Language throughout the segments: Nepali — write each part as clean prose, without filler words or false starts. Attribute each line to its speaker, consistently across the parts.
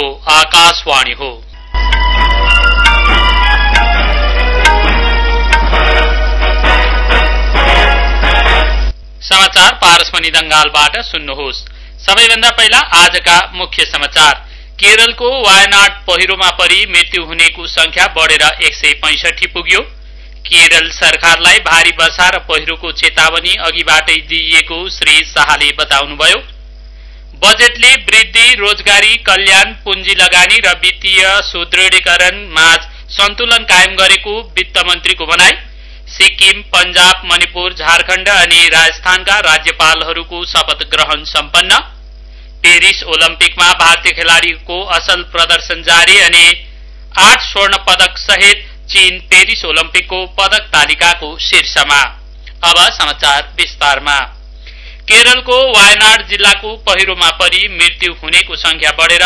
Speaker 1: आकाशवाणी हो। समाचार पारसमणि दंगालबाट सुन्नुहोस्। सबैभन्दा पहिला आजका मुख्य समाचार। केरलको वायनाड पहिरोमा परि मृत्यु हुनेको संख्या बढेर 165 पुग्यो। केरल सरकारलाई भारी वर्षा र पहिरोको चेतावनी अघिबाटै दिइएको श्री शाहले बताउनुभयो। बजेटले वृद्धि, रोजगारी, कल्याण, पुँजी लगानी र वित्तीय सुदृढीकरण माझ सन्तुलन कायम गरेको वित्त मन्त्रीको भनाई। सिक्किम, पंजाब, मणिपुर, झारखण्ड अनि राजस्थानका राज्यपालहरूको शपथ ग्रहण सम्पन्न। पेरिस ओलम्पिकमा भारतीय खेलाड़ीको असल प्रदर्शन जारी अनि 8 स्वर्ण पदक सहित चीन पेरिस ओलम्पिकको पदक तालिकाको शीर्षमा। अब समाचार विस्तारमा। केरलको वायनाड जिल्लाको पहिरोमा परि मृत्यु हुनेको संख्या बढेर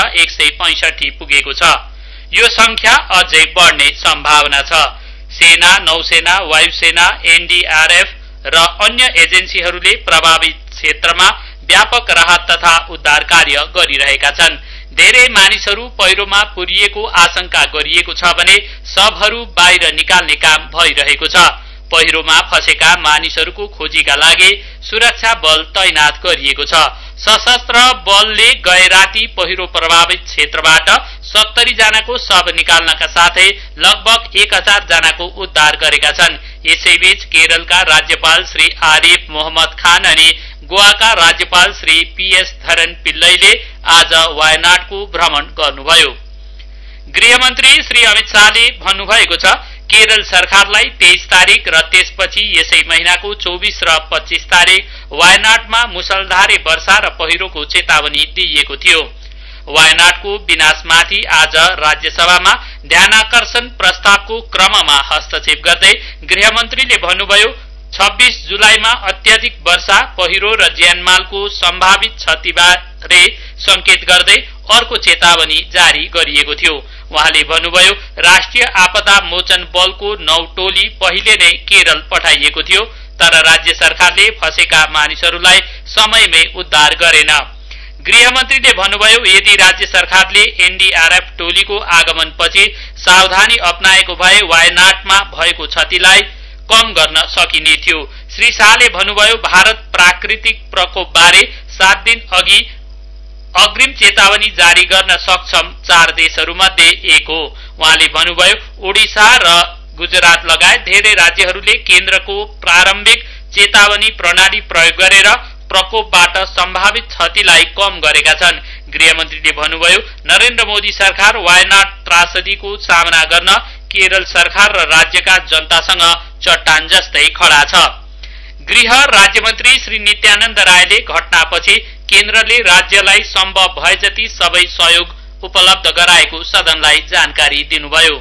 Speaker 1: 165 पुगेको छ। यो संख्या अझै बढ्ने सम्भावना छ। सेना, नौसेना, वायुसेना, एनडीआरएफ र अन्य एजेन्सीहरूले प्रभावित क्षेत्रमा व्यापक राहत तथा उद्धार कार्य गरिरहेका छन्। धेरै मानिसहरू पहिरोमा पुरिएको आशंका गरिएको छ भने शवहरू बाहिर निकाल्ने काम भइरहेको छ। पहिरोमा फँसेका मानिसहरूको खोजीका लागि सुरक्षा बल तैनात गरिएको छ। सशस्त्र बलले गए राति पहिरो प्रभावित क्षेत्रबाट 70 जनाको शव निकाल्नका साथै लगभग 1000 जनाको उद्धार गरेका छन्। यसैबीच केरलका राज्यपाल श्री आरिफ मोहम्मद खान अनि गोवाका राज्यपाल श्री पीएस धरन पिल्लैले आज वायनाडको भ्रमण गर्नुभयो। गृहमन्त्री श्री अमित शाहले भन्नुभएको छ, केरल सरकारलाई 23 तारिक र त्यसपछि यसै महिनाको 24 र 25 तारिक वायनाडमा मुसलधारे वर्षा र पहिरोको चेतावनी दिइएको थियो। वायनाडको विनाशमाथि आज राज्यसभामा ध्यानाकर्षण प्रस्तावको क्रममा हस्तक्षेप गर्दै गृहमन्त्रीले भन्नुभयो, 26 जुलाईमा अत्याधिक वर्षा, पहिरो र ज्यानमालको सम्भावित क्षतिबारे संकेत गर्दै अर्को चेतावनी जारी गरिएको थियो। उहाँले भन्नुभयो, राष्ट्रिय आपदा मोचन बलको 9 टोली पहिले नै केरल पठाइएको थियो, तर राज्य सरकारले फँसेका मानिसहरूलाई समयमै उद्धार गरेन। गृहमन्त्रीले भन्नुभयो, यदि राज्य सरकारले एनडीआरएफ टोलीको आगमनपछि सावधानी अपनाएको भए वायनाडमा भएको क्षतिलाई कम गर्न सकिने थियो। श्री शाहले भन्नुभयो, भारत प्राकृतिक प्रकोपबारे 7 दिन अघि अग्रिम चेतावनी जारी गर्न सक्षम 4 देशहरूमध्ये एक हो। उहाँले भन्नुभयो, ओडिसा र गुजरात लगायत धेरै राज्यहरूले केन्द्रको प्रारम्भिक चेतावनी प्रणाली प्रयोग गरेर प्रकोपबाट सम्भावित क्षतिलाई कम गरेका छन्। गृहमन्त्रीले भन्नुभयो, नरेन्द्र मोदी सरकार वायनाड त्रासदीको सामना गर्न केरल सरकार र राज्यका जनतासँग चट्टान जस्तै खडा छ। गृह राज्यमन्त्री श्री नित्यानन्द रायले घटनापछि केन्द्रले राज्यलाई सम्भव भए जति सबै सहयोग उपलब्ध गराएको सदनलाई जानकारी दिनुभयो।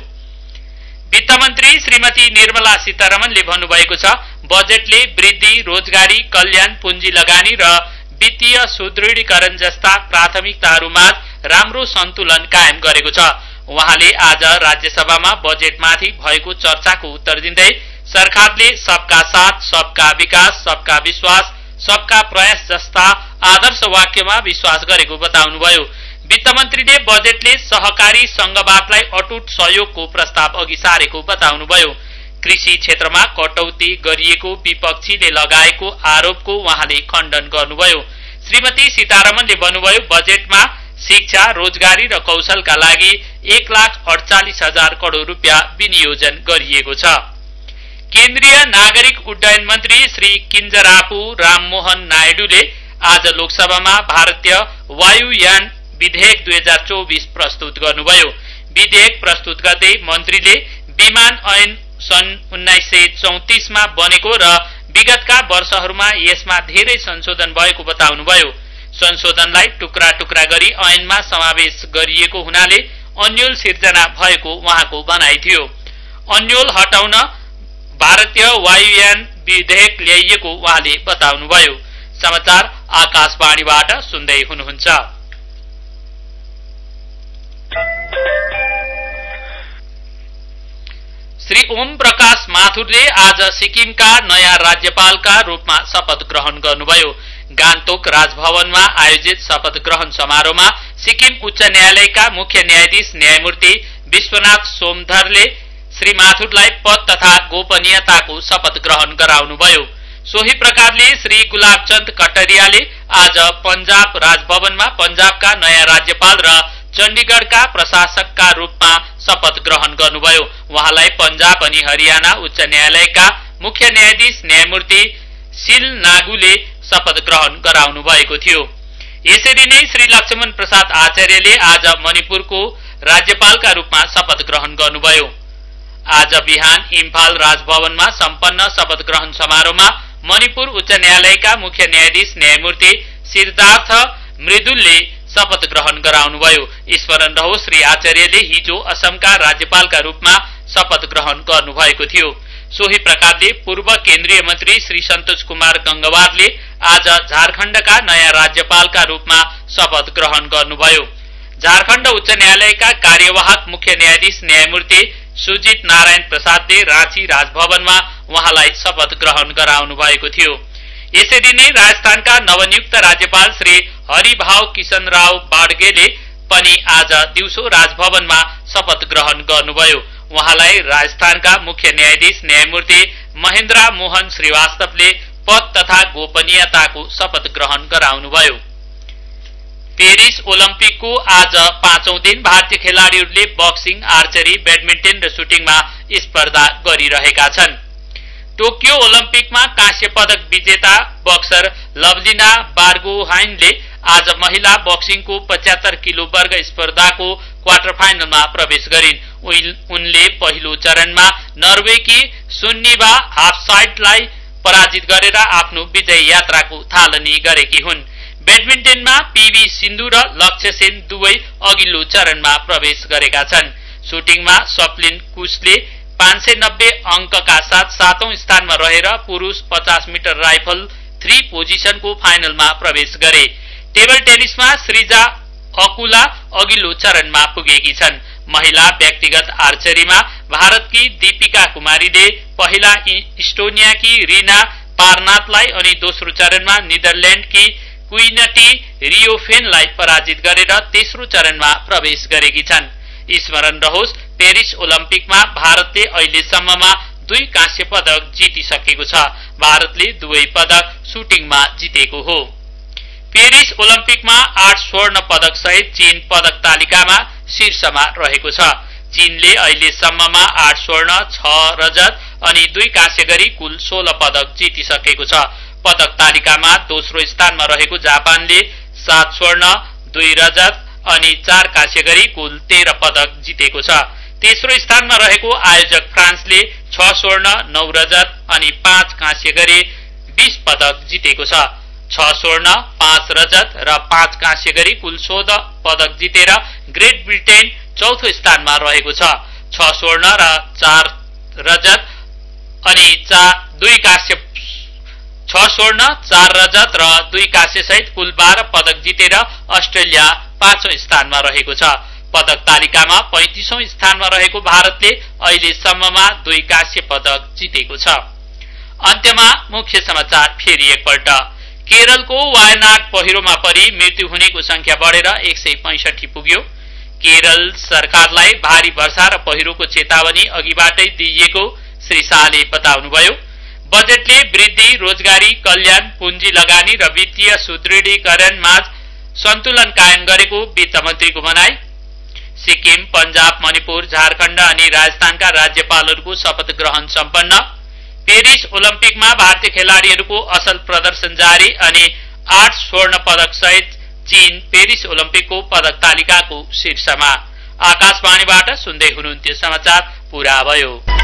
Speaker 1: वित्तमन्त्री श्रीमती निर्मला सीतारमणले भन्नुभएको छ, बजेटले वृद्धि, रोजगारी, कल्याण, पुँजी लगानी र वित्तीय सुदृढीकरण जस्ता प्राथमिकताहरूमाझ राम्रो सन्तुलन कायम गरेको छ। उहाँले आज राज्यसभामा बजेटमाथि भएको चर्चाको उत्तर दिँदै सरकारले सबका साथ, सबका विकास, सबका विश्वास, सबका प्रयास जस्ता आदर्श वाक्यमा विश्वास गरेको बताउनुभयो। वित्तमन्त्रीले बजेटले सहकारी संघवादलाई अटुट सहयोगको प्रस्ताव अघि सारेको बताउनुभयो। कृषि क्षेत्रमा कटौती गरिएको विपक्षीले लगाएको आरोपको उहाँले खण्डन गर्नुभयो। श्रीमती सीतारमणले भन्नुभयो, बजेटमा शिक्षा, रोजगारी र कौशलका लागि 1,48,000 करोड़ रुपियाँ विनियोजन गरिएको छ। केन्द्रीय नागरिक उड्डयन मन्त्री श्री किञ्जरापु राममोहन नायडूले आज लोकसभामा भारतीय वायुयान विधेयक 2024 प्रस्तुत गर्नुभयो। विधेयक प्रस्तुत गर्दै मन्त्रीले विमान ऐन सन् 1934 मा बनेको र विगतका वर्षहरूमा यसमा धेरै संशोधन भएको बताउनुभयो। संशोधनलाई टुक्रा टुक्रा गरी ऐनमा समावेश गरिएको हुनाले अन्यल सिर्जना भएको उहाँको भनाइ थियो। अन्यल हटाउन भारतीय वायुयान विधेयक ल्याइएको उहाँले बताउनुभयो। समाचार आकाशवाणीबाट सुन्दै हुनुहुन्छ। श्री ओम प्रकाश माथुरले आज सिक्किमका नयाँ राज्यपालका रूपमा शपथ ग्रहण गर्नुभयो। गान्तोक राजभवनमा आयोजित शपथ ग्रहण समारोहमा सिक्किम उच्च न्यायालयका मुख्य न्यायाधीश न्यायमूर्ति विश्वनाथ सोमधरले श्री माथुरलाई पद तथा गोपनीयताको शपथ ग्रहण गराउनुभयो। सोही प्रकारले श्री गुलाबचन्द कटरियाले आज पंजाब राजभवनमा पंजाबका नयाँ राज्यपाल र चण्डीगढका प्रशासकका रूपमा शपथ ग्रहण गर्नुभयो। उहाँलाई पंजाब अनि हरियाणा उच्च न्यायालयका मुख्य न्यायाधीश न्यायमूर्ति सिल नागुले शपथ ग्रहण गराउनु भएको थियो। यसरी नै श्री लक्ष्मण प्रसाद आचार्यले आज मणिपुरको राज्यपालका रूपमा शपथ ग्रहण गर्नुभयो। आज बिहान इम्फाल राजभवनमा सम्पन्न शपथ ग्रहण समारोहमा मणिपुर उच्च न्यायालयका मुख्य न्यायाधीश न्यायमूर्ति सिद्धार्थ मृदुलले शपथ ग्रहण गराउनुभयो। स्मरण रहोस् श्री आचार्यले हिजो असमका राज्यपालका रूपमा शपथ ग्रहण गर्नुभएको थियो। सोही प्रकारले पूर्व केन्द्रीय मन्त्री श्री सन्तोष कुमार गंगवारले आज झारखण्डका नयाँ राज्यपालका रूपमा शपथ ग्रहण गर्नुभयो। झारखण्ड उच्च न्यायालयका कार्यवाहक मुख्य न्यायाधीश न्यायमूर्ति सुजित नारायण प्रसादले राँची राजभवनमा उहाँलाई शपथ ग्रहण गराउनु भएको थियो। यसरी नै राजस्थानका नवनियुक्त राज्यपाल श्री हरिभाव किशन राव बाडगेले पनि आज दिउँसो राजभवनमा शपथ ग्रहण गर्नुभयो। उहाँलाई राजस्थानका मुख्य न्यायाधीश न्यायमूर्ति महेन्द्र मोहन श्रीवास्तवले पद तथा गोपनीयताको शपथ ग्रहण गराउनुभयो। पेरिस ओलम्पिकको आज 5औं दिन भारतीय खेलाड़ीहरूले बक्सिङ, आर्चरी, ब्याडमिन्टन र सुटिङमा स्पर्धा गरिरहेका छन्। टोकियो ओलम्पिकमा कांस्य पदक विजेता बक्सर लभलिना बार्गोहाइनले आज महिला बक्सिङको 75 किलो वर्ग स्पर्धाको क्वार्टर फाइनलमा प्रवेश गरिन्। उनले पहिलो चरणमा नर्वेकी सुन्निभा हाफसाइडलाई पराजित गरेर आफ्नो विजय यात्राको थालनी गरेकी हुन्। ब्याडमिन्टनमा पीवी सिन्धु र लक्ष्य सेन दुवै अघिल्लो चरणमा प्रवेश गरेका छन्। सुटिङमा स्वप्लिन कुशले 590 अंकका साथ 7औं स्थानमा रहेर पुरुष 50 मिटर राइफल 3 पोजिसनको फाइनलमा प्रवेश गरे। टेबल टेनिसमा श्रीजा अकुला अघिल्लो चरणमा पुगेकी छन्। महिला व्यक्तिगत आर्चरीमा भारतकी दीपिका कुमारीले पहिला इस्टोनियाकी रिना पारनाथलाई अनि दोस्रो चरणमा निदरल्याण्डकी क्विनटी रियोफेनलाई पराजित गरेर तेस्रो चरणमा प्रवेश गरेकी छन्। स्मरण रहोस् पेरिस ओलम्पिकमा भारतले अहिलेसम्ममा 2 कांस्य पदक जितिसकेको छ। भारतले 2 पदक सुटिङमा जितेको हो। पेरिस ओलम्पिकमा 8 स्वर्ण पदक सहित चीन पदक तालिकामा शीर्षमा रहेको छ। चीनले अहिलेसम्ममा 8 स्वर्ण, 6 रजत अनि 2 कांस्य गरी कुल 16 पदक जितिसकेको छ। पदक तालिकामा दोस्रो स्थानमा रहेको जापानले 7 स्वर्ण, 2 रजत अनि 4 कांस्य गरी कुल 13 पदक जितेको छ। तेस्रो स्थानमा रहेको आयोजक फ्रान्सले 6 स्वर्ण, 9 रजत अनि 5 कांस्य गरी 20 पदक जितेको छ। 6 स्वर्ण, 5 रजत र 5 कांस्य गरी कुल 16 पदक जितेर ग्रेट ब्रिटेन चौथो स्थानमा रहेको छ। 6 स्वर्ण र 4 रजत अनि 2 कांस्य 6 स्वर्ण, 4 रजत र 2 कांस्य सहित कुल 12 पदक जितेर अस्ट्रेलिया 5औं स्थानमा रहेको छ। पदक तालिकामा 35औं स्थानमा रहेको भारतले अहिलेसम्ममा 2 कांस्य पदक जितेको छ। अन्त्यमा मुख्य समाचार फेरि एकपल्ट। केरलको वायनाड पहिरोमा परि मृत्यु हुनेको संख्या बढेर 165 पुग्यो। केरल सरकारलाई भारी वर्षा र पहिरोको चेतावनी अघिबाटै दिइएको श्री शाहले बताउनुभयो। बजेटले वृद्धि, रोजगारी, कल्याण, पुँजी लगानी र वित्तीय सुदृढीकरणमा सन्तुलन कायम गरेको वित्त मन्त्रीको भनाई। सिक्किम, पंजाब, मणिपुर, झारखण्ड अनि राजस्थानका राज्यपालहरूको शपथ ग्रहण सम्पन्न। पेरिस ओलम्पिकमा भारतीय खेलाड़ीहरूको असल प्रदर्शन जारी अनि 8 स्वर्ण पदक सहित चीन पेरिस ओलम्पिकको पदक तालिकाको शीर्षमा। आकाशवाणीबाट सुन्दै हुनुहुन्थ्यो समाचार पूरा भयो।